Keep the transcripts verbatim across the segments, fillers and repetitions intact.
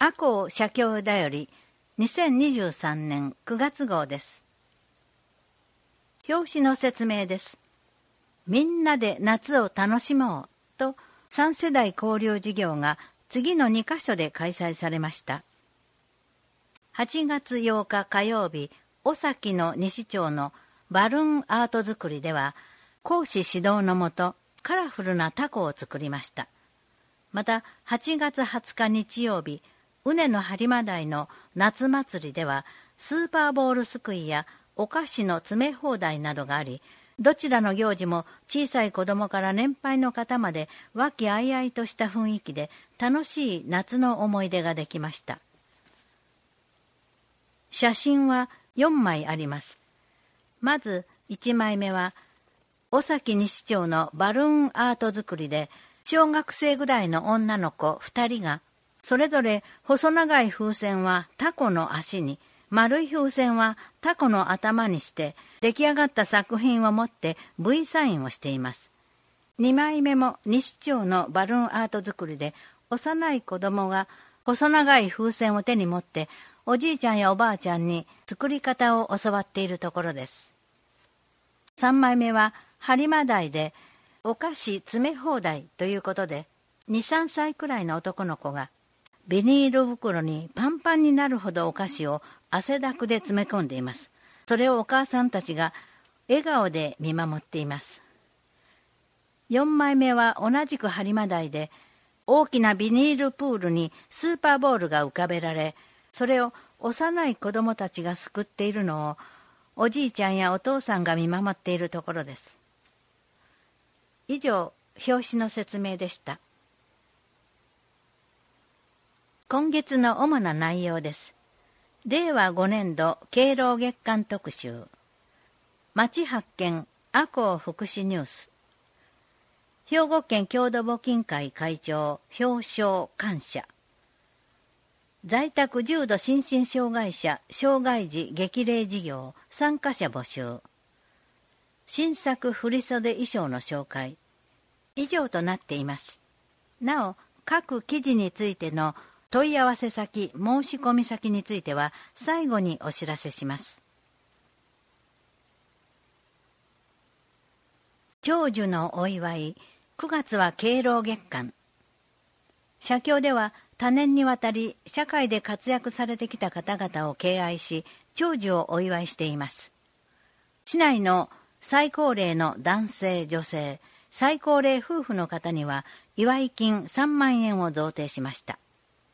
赤穂社協だよりにせんにじゅうさんねんくがつ号です。表紙の説明です。みんなで夏を楽しもうとさん世代交流事業が次のにカ所で開催されました。はちがつようか火曜日、尾崎の西町のバルーンアート作りでは、講師指導のもとカラフルな凧を作りました。またはちがつはつか日曜日、うねの播磨台の夏祭りではスーパーボールすくいやお菓子の詰め放題などがあり、どちらの行事も小さい子供から年配の方まで和気あいあいとした雰囲気で楽しい夏の思い出ができました。写真はよんまいあります。まずいちまいめは尾崎西町のバルーンアート作りで、小学生ぐらいの女の子ふたりがそれぞれ細長い風船はタコの足に、丸い風船はタコの頭にして出来上がった作品を持って ブイ サインをしています。にまいめも西町のバルーンアート作りで、幼い子供が細長い風船を手に持っておじいちゃんやおばあちゃんに作り方を教わっているところです。さんまいめは播磨台でお菓子詰め放題ということで、に、さんさいくらいの男の子がビニール袋にパンパンになるほどお菓子を汗だくで詰め込んでいます。それをお母さんたちが笑顔で見守っています。よんまいめは同じく播磨台で、大きなビニールプールにスーパーボールが浮かべられ、それを幼い子供たちがすくっているのをおじいちゃんやお父さんが見守っているところです。以上、表紙の説明でした。今月の主な内容です。れいわごねんど敬老月間特集、町発見赤穂福祉ニュース、兵庫県郷土募金会会長表彰感謝、在宅重度心身障害者障害児激励事業参加者募集、新作振袖衣装の紹介、以上となっています。なお、各記事についての問い合わせ先、申し込み先については最後にお知らせします。長寿のお祝い、くがつは敬老月間。社協では多年にわたり社会で活躍されてきた方々を敬愛し、長寿をお祝いしています。市内の最高齢の男性・女性、最高齢夫婦の方には祝い金さんまんえんを贈呈しました。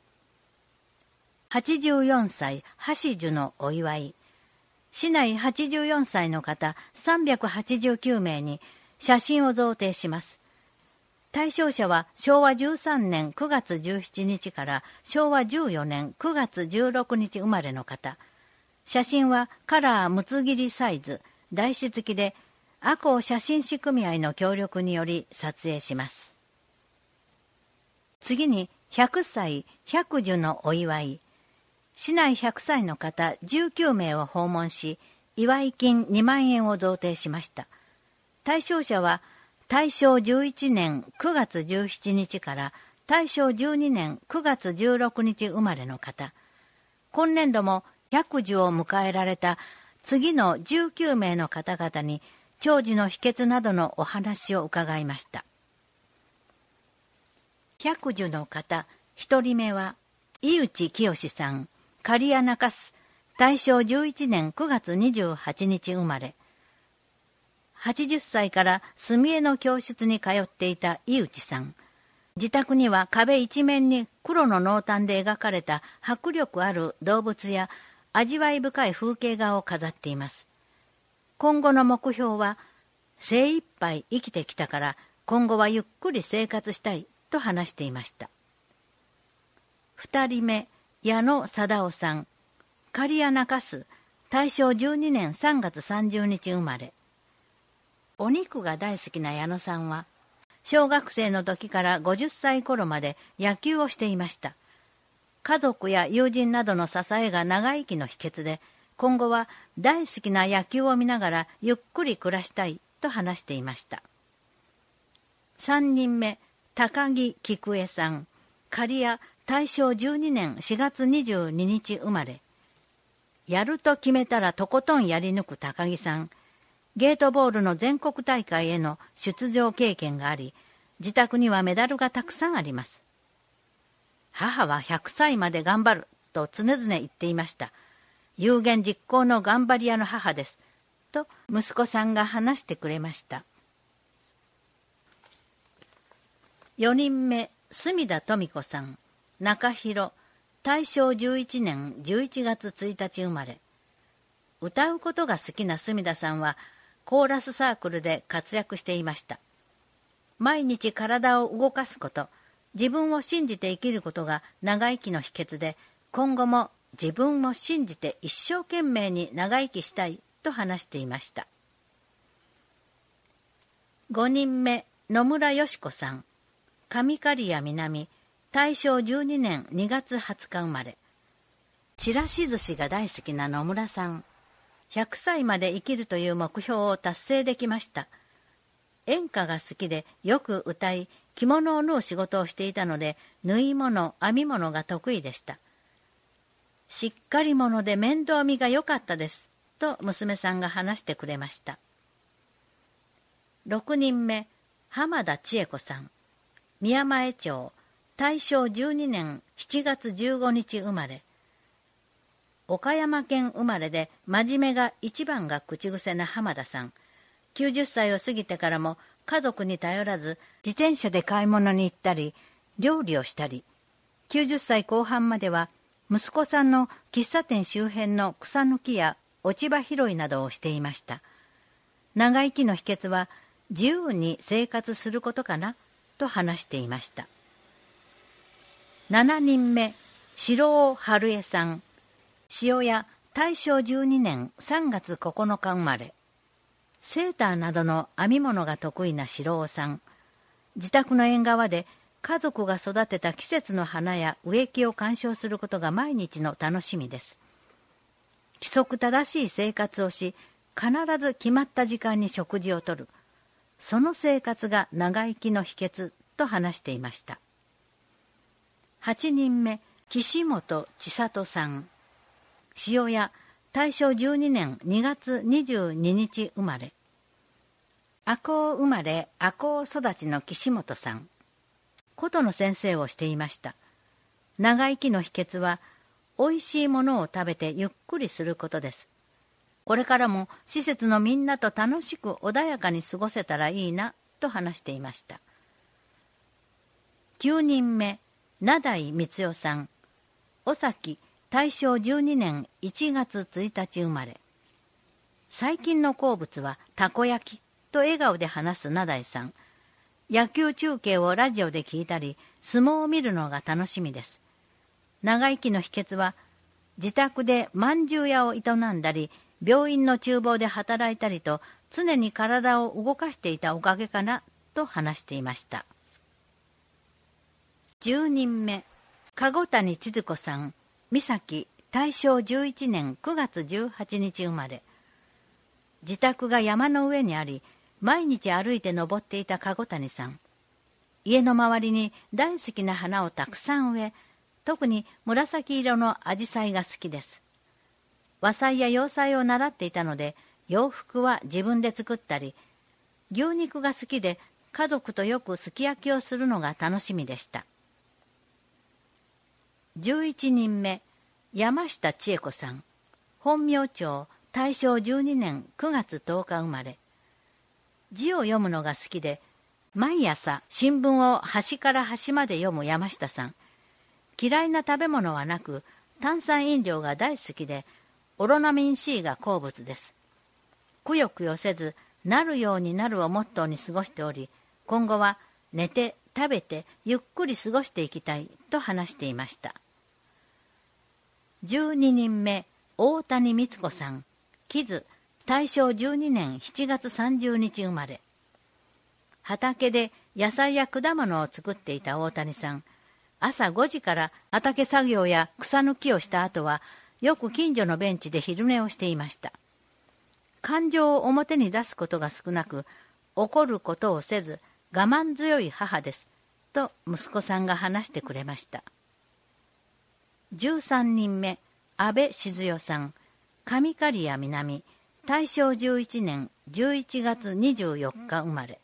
はちじゅうよんさい橋寿のお祝い。市内はちじゅうよんさいの方さんびゃくはちじゅうきゅうめいに写真を贈呈します。対象者はしょうわじゅうさんねんくがつじゅうしちにちからしょうわじゅうよねんくがつじゅうろくにち生まれの方。写真はカラーむつ切りサイズ、台紙付きで赤穂写真師組合の協力により撮影します。次にひゃくさい百寿のお祝い。市内ひゃくさいの方じゅうきゅうめいを訪問し、祝い金にまんえんを贈呈しました。対象者は大正じゅういちねんくがつじゅうしちにちから大正じゅうにねんくがつじゅうろくにち生まれの方。今年度も百寿を迎えられた次のじゅうきゅうめいの方々に長寿の秘訣などのお話を伺いました。百寿の方ひとりめは井内清さん、刈谷中洲、大正じゅういちねんくがつにじゅうはちにち生まれ。はちじゅっさいから墨絵の教室に通っていた井内さん。自宅には壁一面に黒の濃淡で描かれた迫力ある動物や味わい深い風景画を飾っています。今後の目標は、精一杯生きてきたから今後はゆっくり生活したいと話していました。二人目、矢野貞夫さん、刈谷中洲、大正じゅうにねんさんがつさんじゅうにち生まれ。お肉が大好きな矢野さんは、小学生の時からごじゅっさい頃まで野球をしていました。家族や友人などの支えが長生きの秘訣で、今後は大好きな野球を見ながらゆっくり暮らしたいと話していました。三人目、高木菊江さん、刈谷大正じゅうにねんしがつにじゅうににち生まれ。やると決めたらとことんやり抜く高木さん。ゲートボールの全国大会への出場経験があり、自宅にはメダルがたくさんあります。母はひゃくさいまで頑張ると常々言っていました。有言実行の頑張り屋の母です。と息子さんが話してくれました。よにんめ、隅田富子さん、中広、大正じゅういちねんじゅういちがつついたち生まれ。歌うことが好きな隅田さんは、コーラスサークルで活躍していました。毎日体を動かすこと、自分を信じて生きることが長生きの秘訣で、今後も自分を信じて一生懸命に長生きしたいと話していました。ごにんめ、野村よし子さん、上刈谷南、大正じゅうにねんにがつはつか生まれ。ちらし寿司が大好きな野村さん。ひゃくさいまで生きるという目標を達成できました。演歌が好きでよく歌い、着物を縫う仕事をしていたので、縫い物、編み物が得意でした。しっかり者で面倒見が良かったです、と娘さんが話してくれました。ろくにんめ、浜田千恵子さん。宮前町、大正じゅうにねんしちがつじゅうごにち生まれ。岡山県生まれで真面目が一番が口癖な浜田さん。きゅうじゅっさいを過ぎてからも家族に頼らず自転車で買い物に行ったり料理をしたり、きゅうじゅっさいこう半までは息子さんの喫茶店周辺の草抜きや落ち葉拾いなどをしていました。長生きの秘訣は自由に生活することかなと話していました。しちにんめ、白尾春江さん。塩屋、大正じゅうにねんさんがつここのか生まれ。セーターなどの編み物が得意な白尾さん。自宅の縁側で家族が育てた季節の花や植木を鑑賞することが毎日の楽しみです。規則正しい生活をし、必ず決まった時間に食事をとる。その生活が長生きの秘訣と話していました。はちにんめ、岸本千里さん。塩屋、大正じゅうにねんにがつにじゅうににち生まれ。赤穂生まれ赤穂育ちの岸本さん。琴の先生をしていました。長生きの秘訣は、おいしいものを食べてゆっくりすることです。これからも施設のみんなと楽しく穏やかに過ごせたらいいなと話していました。きゅうにんめ、名代光代さん。尾崎、大正じゅうにねんいちがつついたち生まれ。最近の好物はたこ焼きと笑顔で話す名代さん。野球中継をラジオで聞いたり、相撲を見るのが楽しみです。長生きの秘訣は、自宅で饅頭屋を営んだり、病院の厨房で働いたりと、常に体を動かしていたおかげかな、と話していました。じゅうにんめ、籠谷千鶴子さん。三崎、大正じゅういちねんくがつじゅうはちにち生まれ。自宅が山の上にあり、毎日歩いて登っていた籠谷さん。家の周りに大好きな花をたくさん植え、特に紫色のアジサイが好きです。和裁や洋裁を習っていたので、洋服は自分で作ったり、牛肉が好きで家族とよくすき焼きをするのが楽しみでした。じゅういちにんめ、山下千恵子さん。本名町、大正じゅうにねんくがつとおか生まれ。字を読むのが好きで、毎朝新聞を端から端まで読む山下さん。嫌いな食べ物はなく、炭酸飲料が大好きで、オロナミン C が好物です。くよくよせず、なるようになるをモットーに過ごしており、今後は寝て食べてゆっくり過ごしていきたいと話していました。じゅうににんめ、大谷光子さん。木津、大正じゅうにねんしちがつさんじゅうにち生まれ。畑で野菜や果物を作っていた大谷さん。朝ごじから畑作業や草抜きをした後は、よく近所のベンチで昼寝をしていました。感情を表に出すことが少なく、怒ることをせず我慢強い母です、と息子さんが話してくれました。 じゅうさんにんめ、安倍静代さん、上刈谷南、大正じゅういちねんじゅういちがつにじゅうよっか生まれ。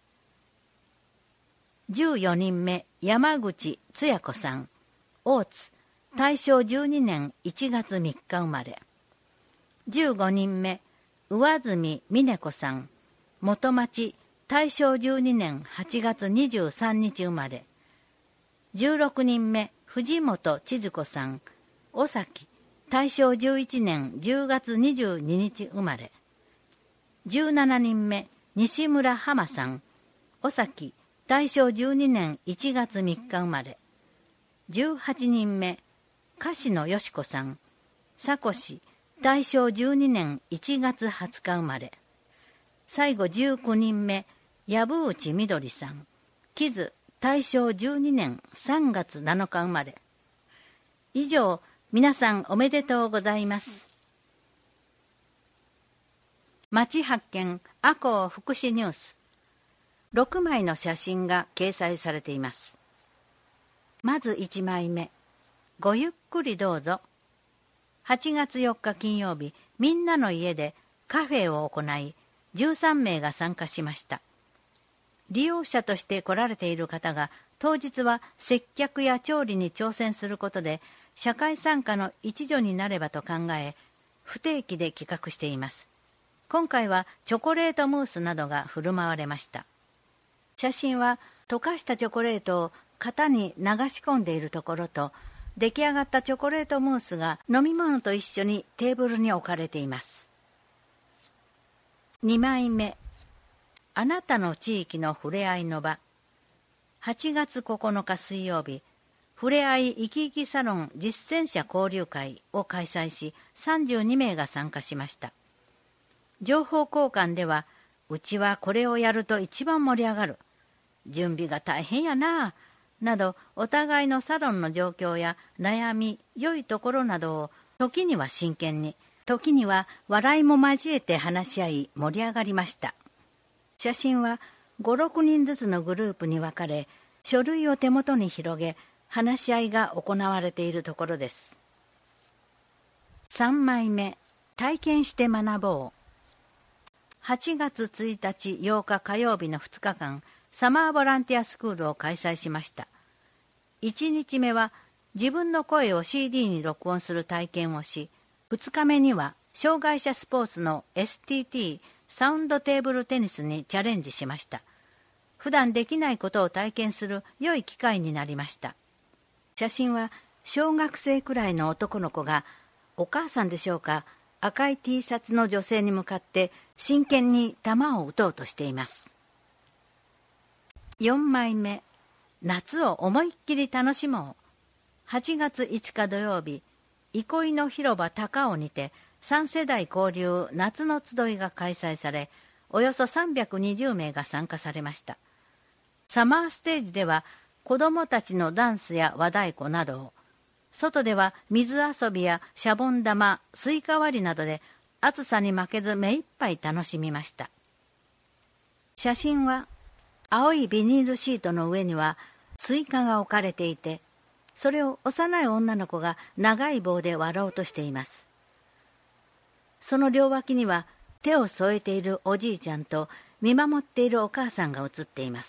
じゅうよにんめ、山口つや子さん、大津、大正じゅうにねんいちがつみっか生まれ。じゅうごにんめ、上住峰子さん、元町、大正じゅうにねんはちがつにじゅうさんにち生まれ。じゅうろくにんめ、藤本千鶴子さん、尾崎、大正じゅういちねんじゅうがつにじゅうににち生まれ。じゅうななにんめ、西村浜さん、尾崎、大正じゅうにねんいちがつみっか生まれ。じゅうはちにんめ、樫野よし子さん、佐越市、大正じゅうにねんいちがつはつか生まれ。最後じゅうきゅうにんめ、藪内みどりさん、木津、大正じゅうにねんさんがつなのか生まれ。以上、皆さんおめでとうございます。町発見赤穂福祉ニュース。ろくまいの写真が掲載されています。まずいちまいめ、ごゆっくりどうぞ。はちがつよっか金曜日、みんなの家でカフェを行い、じゅうさんめいが参加しました。利用者として来られている方が、当日は接客や調理に挑戦することで、社会参加の一助になればと考え、不定期で企画しています。今回はチョコレートムースなどが振る舞われました。写真は溶かしたチョコレートを型に流し込んでいるところと、出来上がったチョコレートムースが飲み物と一緒にテーブルに置かれています。にまいめ、あなたの地域のふれあいの場。はちがつここのか水曜日、ふれあい生き生きサロン実践者交流会を開催し、さんじゅうにめいが参加しました。情報交換では、うちはこれをやると一番盛り上がる、準備が大変やななど、お互いのサロンの状況や悩み、良いところなどを時には真剣に、時には笑いも交えて話し合い盛り上がりました。写真はご、ろくにんずつのグループに分かれ、書類を手元に広げ、話し合いが行われているところです。さんまいめ、体験して学ぼう。はちがつついたちようか火曜日のふつかかん、サマーボランティアスクールを開催しました。いちにちめは自分の声を シーディー に録音する体験をし、ふつかめには障害者スポーツの エスティーティー サウンドテーブルテニスにチャレンジしました。普段できないことを体験する良い機会になりました。写真は小学生くらいの男の子が、お母さんでしょうか、赤い T シャツの女性に向かって真剣に球を打とうとしています。よんまいめ、夏を思いっきり楽しもう。はちがついつか土曜日、憩いの広場高尾にてさんせだい交流夏の集いが開催され、およそさんびゃくにじゅうめいが参加されました。サマーステージでは子どもたちのダンスや和太鼓などを、外では水遊びやシャボン玉、スイカ割りなどで暑さに負けず目いっぱい楽しみました。写真は青いビニールシートの上にはスイカが置かれていて、それを幼い女の子が長い棒で割ろうとしています。その両脇には手を添えているおじいちゃんと見守っているお母さんが写っています。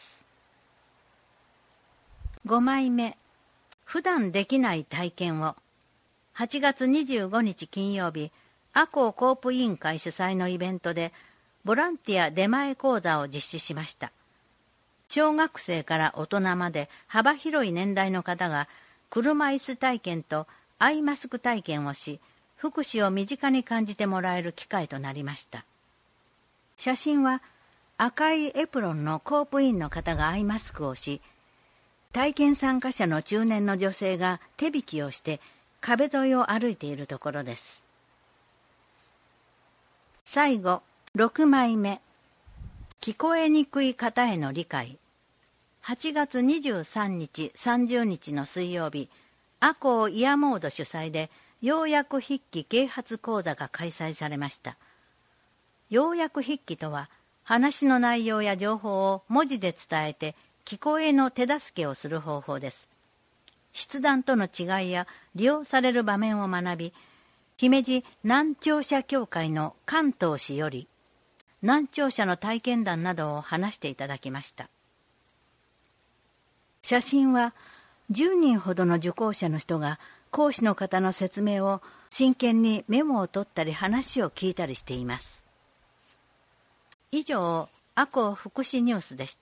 ごまいめ、普段できない体験を。はちがつにじゅうごにち金曜日、赤穂コープ委員会主催のイベントでボランティア出前講座を実施しました。小学生から大人まで幅広い年代の方が車椅子体験とアイマスク体験をし、福祉を身近に感じてもらえる機会となりました。写真は赤いエプロンのコープ委員の方がアイマスクをし、体験参加者の中年の女性が手引きをして壁沿いを歩いているところです。最後、ろくまいめ、聞こえにくい方への理解。はちがつにじゅうさんにち、さんじゅうにちの水曜日、赤穂イヤモード主催で要約筆記啓発講座が開催されました。要約筆記とは、話の内容や情報を文字で伝えて聞こえの手助けをする方法です。 筆談との違いや利用される場面を学び、姫路難聴者協会の関東氏より難聴者の体験談などを話していただきました。写真はじゅうにんほどの受講者の人が講師の方の説明を真剣にメモを取ったり話を聞いたりしています。以上、阿公福祉ニュースでした。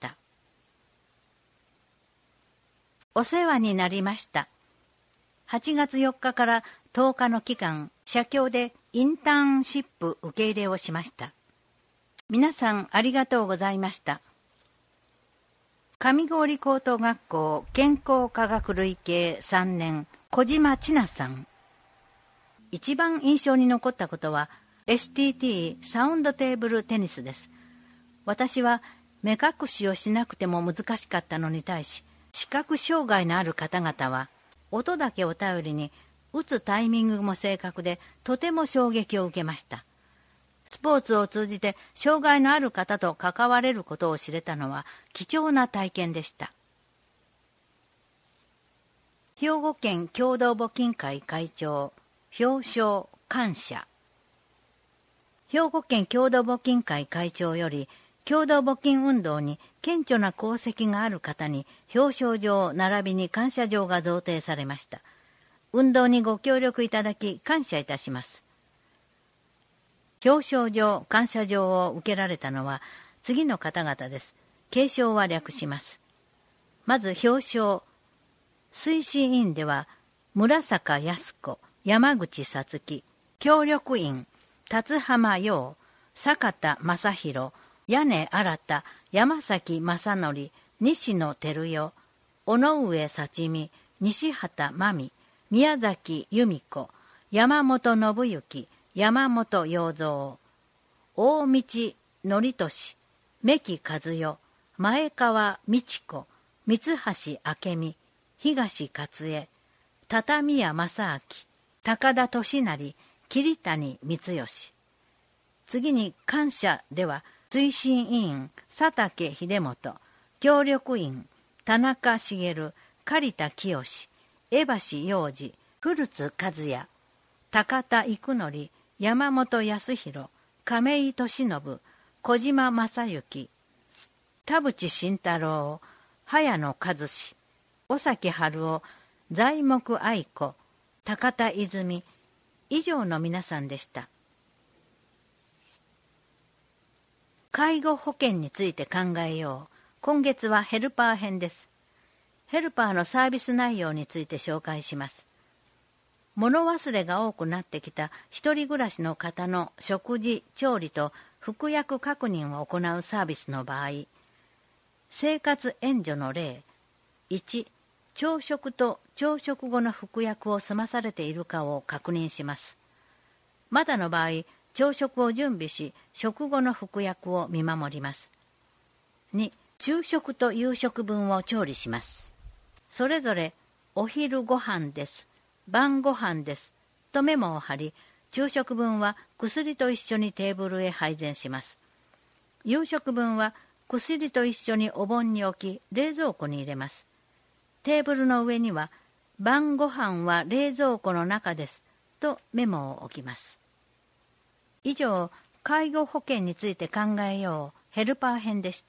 お世話になりました。はちがつよっかからとおかの期間、社協でインターンシップ受け入れをしました。皆さんありがとうございました。上郡高等学校健康科学類系さんねん、小島千奈さん。一番印象に残ったことは エスティーティー サウンドテーブルテニスです。私は目隠しをしなくても難しかったのに対し、視覚障害のある方々は音だけを頼りに打つタイミングも正確でとても衝撃を受けました。スポーツを通じて障害のある方と関われることを知れたのは貴重な体験でした。兵庫県共同募金会会長、表彰感謝。兵庫県共同募金会会長より、共同募金運動に顕著な功績がある方に表彰状並びに感謝状が贈呈されました。運動にご協力いただき感謝いたします。表彰状、感謝状を受けられたのは次の方々です。継承は略します。まず表彰。推進員では村坂康子、山口さつき、協力員辰浜陽、坂田正宏、屋根新、山崎正則、西野照代、尾上幸美、西畑真美、宮崎由美子、山本信之、山本洋三、大道則俊、目木和代、前川美智子、三橋明美、東勝恵、畳屋正明、高田俊成、桐谷光義。次に感謝では推進委員佐竹秀元、協力員田中茂、刈田清、江橋洋二、古津和也、高田育則、山本康弘、亀井俊信、小島正幸、田淵慎太郎、早野和志、尾崎春夫、材木愛子、高田泉、以上の皆さんでした。介護保険について考えよう。今月はヘルパー編です。ヘルパーのサービス内容について紹介します。物忘れが多くなってきた一人暮らしの方の食事、調理と服薬確認を行うサービスの場合、生活援助の例、いち、朝食と朝食後の服薬を済まされているかを確認します。まだの場合、朝食を準備し、食後の服薬を見守ります。に、昼食と夕食分を調理します。それぞれ、お昼ご飯です、晩ご飯です、とメモを貼り、昼食分は薬と一緒にテーブルへ配膳します。夕食分は薬と一緒にお盆に置き、冷蔵庫に入れます。テーブルの上には、晩ご飯は冷蔵庫の中です、とメモを置きます。以上、介護保険について考えようヘルパー編でした。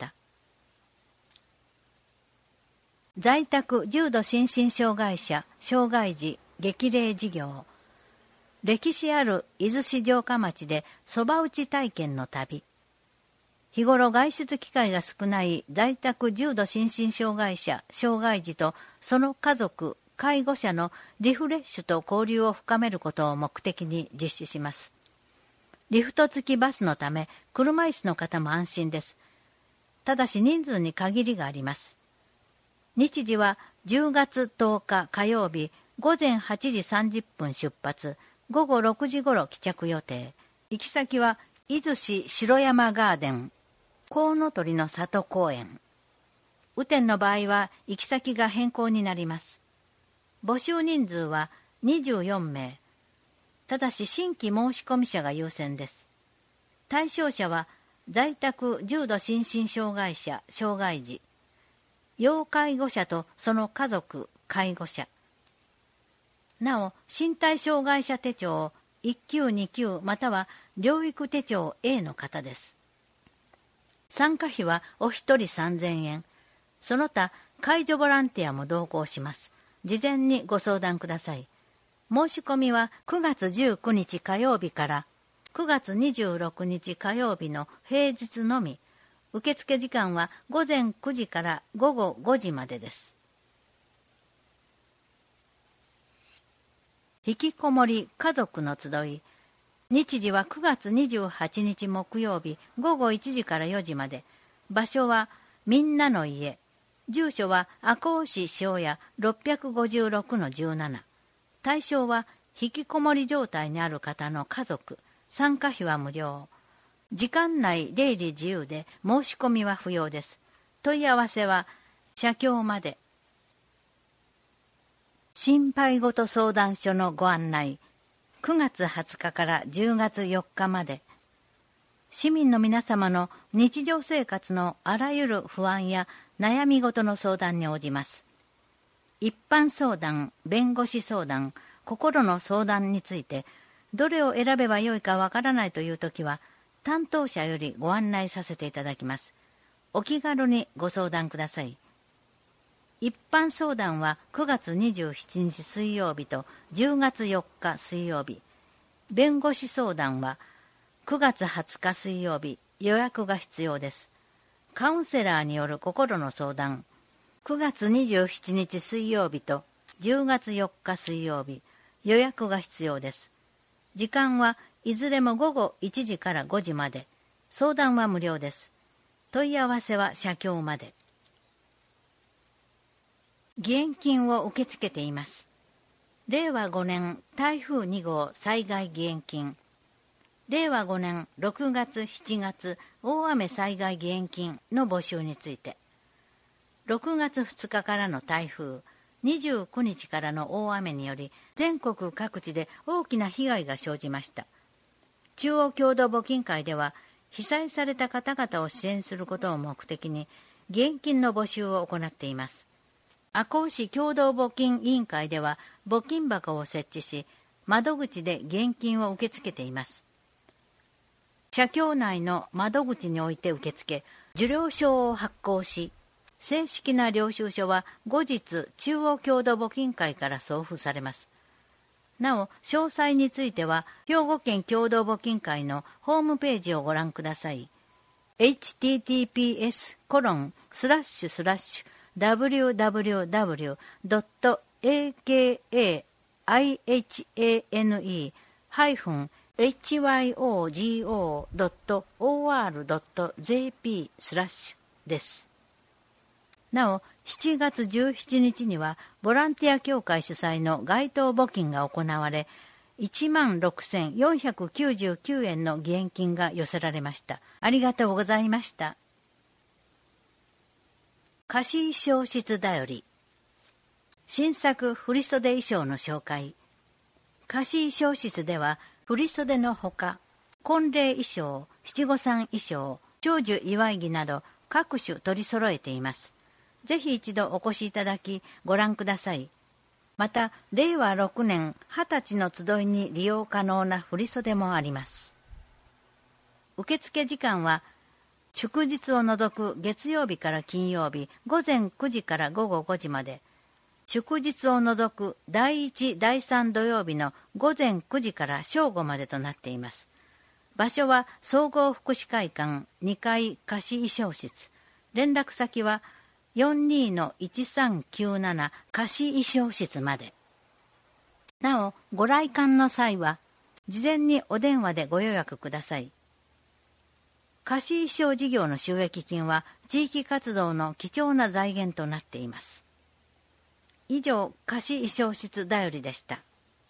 在宅重度心身障害者障害児激励事業。歴史ある伊豆市城下町でそば打ち体験の旅。日頃外出機会が少ない在宅重度心身障害者障害児とその家族介護者のリフレッシュと交流を深めることを目的に実施します。リフト付きバスのため車椅子の方も安心です。ただし人数に限りがあります。日時はじゅうがつとおか火曜日ごぜんはちじさんじゅっぷん出発、ごごろくじごろ帰着予定。行き先は伊豆市城山ガーデン、コウノトリの里公園。雨天の場合は行き先が変更になります。募集人数はにじゅうよんめい。ただし新規申込者が優先です。対象者は在宅重度心身障害者障害児、要介護者とその家族介護者、 なお、身体障害者手帳いっ級に級または療育手帳 A の方です。参加費はお一人さんぜんえん。その他、介助ボランティアも同行します。事前にご相談ください。申し込みはくがつじゅうくにち火曜日からくがつにじゅうろくにち火曜日の平日のみ。受付時間はごぜんくじからごごごじまでです。引きこもり家族の集い。日時はくがつにじゅうはちにち木曜日ごごいちじからよじまで。場所はみんなの家。住所は赤穂市塩屋 ろっぴゃくごじゅうろくのじゅうなな。対象は引きこもり状態にある方の家族。参加費は無料。時間内出入り自由で申し込みは不要です。問い合わせは社協まで。心配ごと相談所のご案内。くがつはつかからじゅうがつよっかまで。市民の皆様の日常生活のあらゆる不安や悩み事の相談に応じます。一般相談、弁護士相談、心の相談について、どれを選べばよいかわからないというときは、担当者よりご案内させていただきます。お気軽にご相談ください。一般相談はくがつにじゅうしちにち水曜日とじゅうがつよっか水曜日。弁護士相談はくがつはつか水曜日、予約が必要です。カウンセラーによる心の相談、くがつにじゅうしちにち水曜日とじゅうがつよっか水曜日、予約が必要です。時間はいずれもごごいちじからごじまで。相談は無料です。問い合わせは社協まで。義援金を受け付けています。れいわごねん台風にごう災害義援金。れいわごねんろくがつしちがつ大雨災害義援金の募集について。ろくがつふつかからの台風、にじゅうくにちからの大雨により全国各地で大きな被害が生じました。中央共同募金会では被災された方々を支援することを目的に義援金の募集を行っています。赤穂市共同募金委員会では募金箱を設置し、窓口で義援金を受け付けています。社協内の窓口において受け付け、受領証を発行し、正式な領収書は後日中央共同募金会から送付されます。なお、詳細については兵庫県共同募金会のホームページをご覧ください。エイチティーティーピーエスコロンスラッシュスラッシュダブリューダブリューダブリュードットエーケーエーアイエイチエーエヌイーハイフンエイチワイオージーオードットオーアールドットジェーピースラッシュです。なお、しちがつじゅうしちにちにはボランティア協会主催の街頭募金が行われ、いちまんろくせんよんひゃくきゅうじゅうきゅうえんの義援金が寄せられました。ありがとうございました。貸衣装室だより。新作振袖衣装の紹介。貸衣装室では振袖のほか、婚礼衣装、七五三衣装、長寿祝い着など各種取り揃えています。ぜひ一度お越しいただきご覧ください。また、れいわろくねんはたちの集いに利用可能な振袖もあります。受付時間は祝日を除く月曜日から金曜日ごぜんくじからごごごじまで、祝日を除くだいいち、だいさん土曜日のごぜんくじから正午までとなっています。場所は総合福祉会館にかい貸衣装室。連絡先は よんにーのいちさんきゅうなな 貸衣装室まで。なお、ご来館の際は事前にお電話でご予約ください。貸衣装事業の収益金は地域活動の貴重な財源となっています。以上、貸衣装室だよりでした。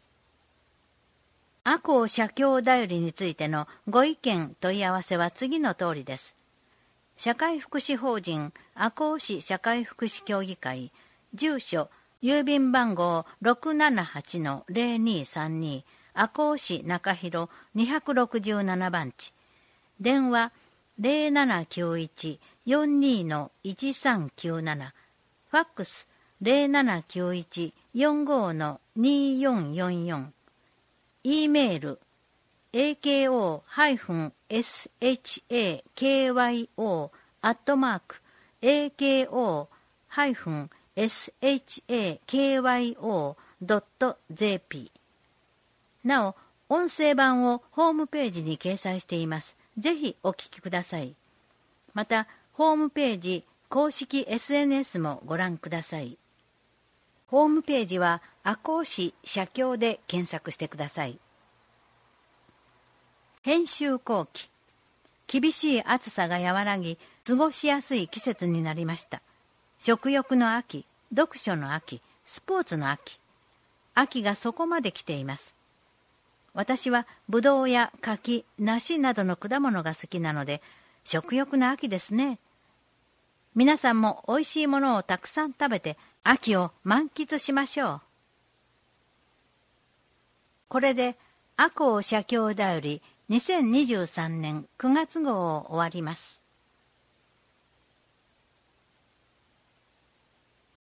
赤穂社協だよりについてのご意見問い合わせは次の通りです。社会福祉法人赤穂市社会福祉協議会、住所郵便番号 ろくななはちのゼロにさんに 赤穂市中広にひゃくろくじゅうななばんち、電話ゼロななきゅういち よんにーのいちさんきゅうなな、ファックスゼロななきゅういち よんご によんよんよん、 E メール エーケーオー シャキョウ アットマーク エーケーオー シャキョウ ドット ジェーピー。 なお、音声版をホームページに掲載しています。ぜひお聞きください。また、ホームページ、公式 エスエヌエス もご覧ください。ホームページは赤穂市社協で検索してください。編集後期。厳しい暑さが和らぎ、過ごしやすい季節になりました。食欲の秋、読書の秋、スポーツの秋。秋がそこまで来ています。私はぶどうや柿、梨などの果物が好きなので、食欲の秋ですね。皆さんもおいしいものをたくさん食べて、秋を満喫しましょう。これで、赤穂社協だよりにせんにじゅうさんねんくがつ号を終わります。